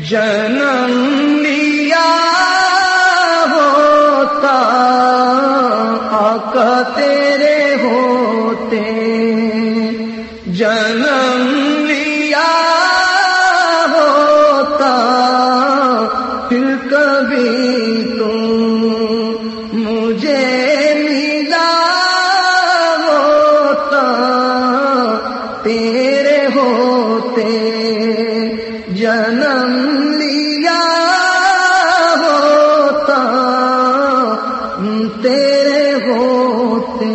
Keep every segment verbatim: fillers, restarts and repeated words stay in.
جنم لیا ہوتا آقا تیرے ہوتے، جنم لیا ہوتا پھر کبھی تم مجھے ملا ہوتا، تیرے ہوتے جنم لیا ہوتا، تیرے ہوتے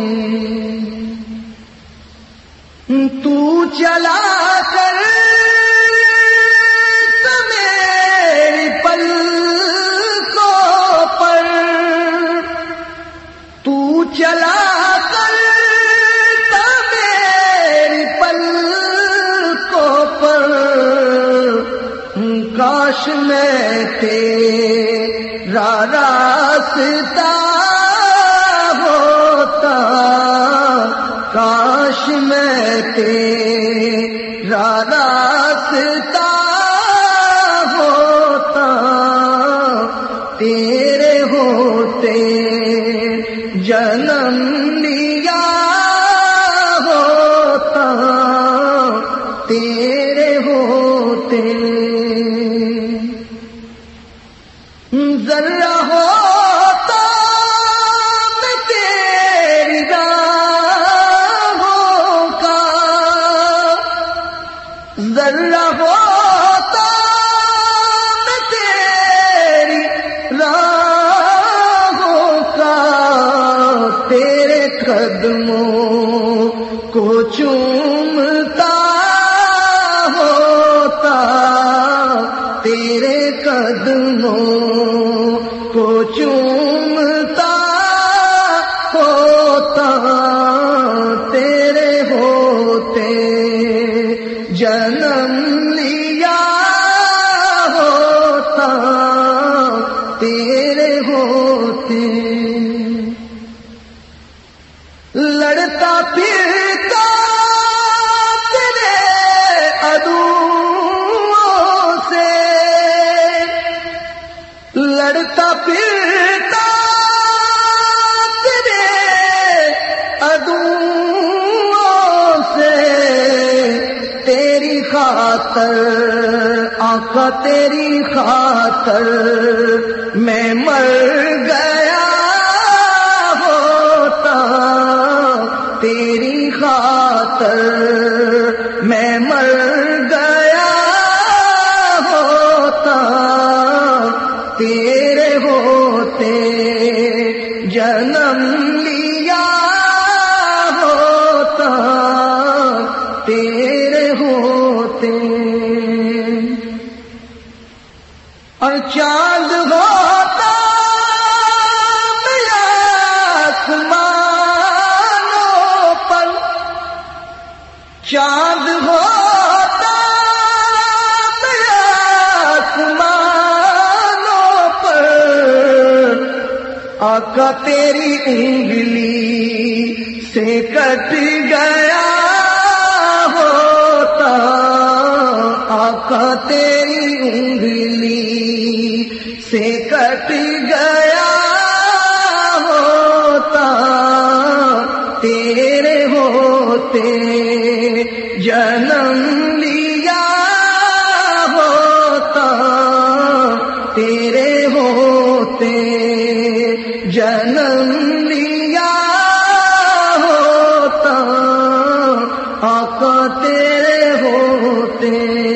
تو چلا کر میری پلکوں پر، تو چلا کر میری پلکوں پر، کاش میں تیرا راستہ ہوتا، کاش میں تیرا راستہ ہوتا، تیرے ہوتے جنم لیا ہوتا، تیرے ہوتے ذرا ہوتا میں تیری راہوں کا، ذرا ہوتا میں تیری راہوں کا، تیرے قدموں کو چومتا ہوتا، تیرے قدموں کو چومتا ہوتا، تیرے ہوتے جنم لیا ہوتا، تیرے ہوتے لڑتا پھرتا تیرے عدوؤں سے، لڑتا پھرتا تیرے عدوؤں سے، تیری خاطر آقا تیری خاطر میں مر گیا ہوتا، تیری خاطر میں مر گیا ہوتا، تیرے ہوتے جنم لیا ہوتا، تیرے ہوتے اور چاند ہوتا میرا آسمانوں پر، چاند ہوتا میرا آسمانوں پر، آقا تیری انگلی سے کٹ گیا ہوتا، آقا تیری انگلی سے کٹ گیا ہوتا، تیرے ہوتے جنم لیا ہوتا، تیرے ہوتے جنم لیا ہوتا، آقا تیرے ہوتے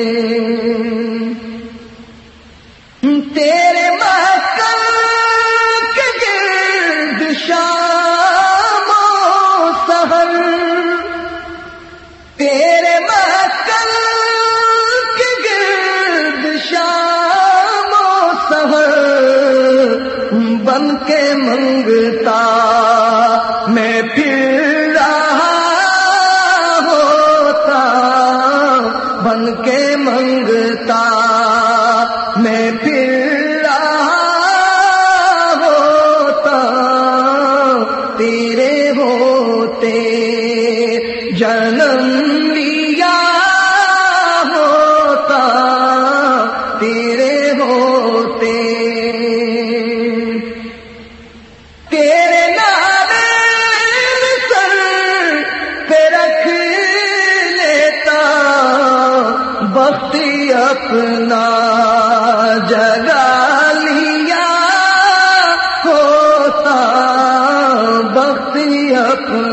تیرے محکم کے گرد شام و سحر، تیرے محکم کے گرد شام و سحر، بن کے منگتا میں پھر رہا ہوتا، بن کے منگتا میں پھر رہا ہوتا، تیرے ہوتے جنم لیا ہوتا، تیرے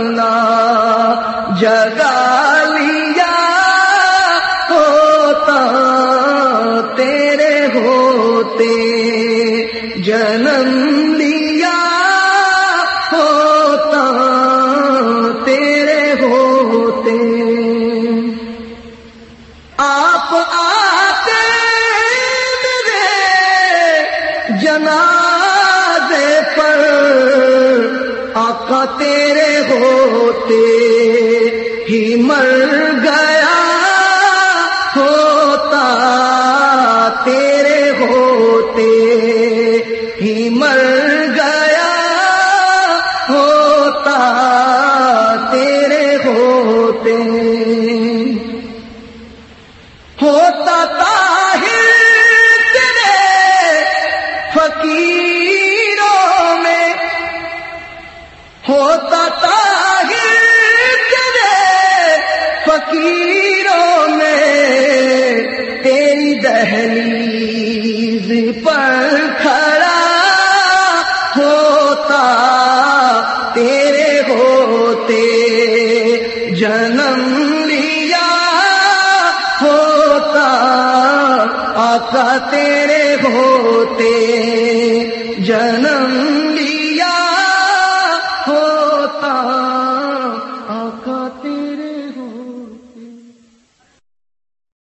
اپنا جگا لیا ہوتا تیرے ہوتے، جنم لیا ہوتا تیرے ہوتے، آپ آتے میرے جنازے پر، آقا تیرے ہوتے ہی مر گیا ہوتا، تیرے ہوتے ہی مر گیا ہوتا، تیرے ہوتے ہوتا طاہر تیرے فقیروں میں، ہوتا طاہر تیرے فقیروں میں، تیری دہلیز پر کھڑا ہوتا تیرے ہوتے، جنم لیا ہوتا آقا تیرے ہوتے،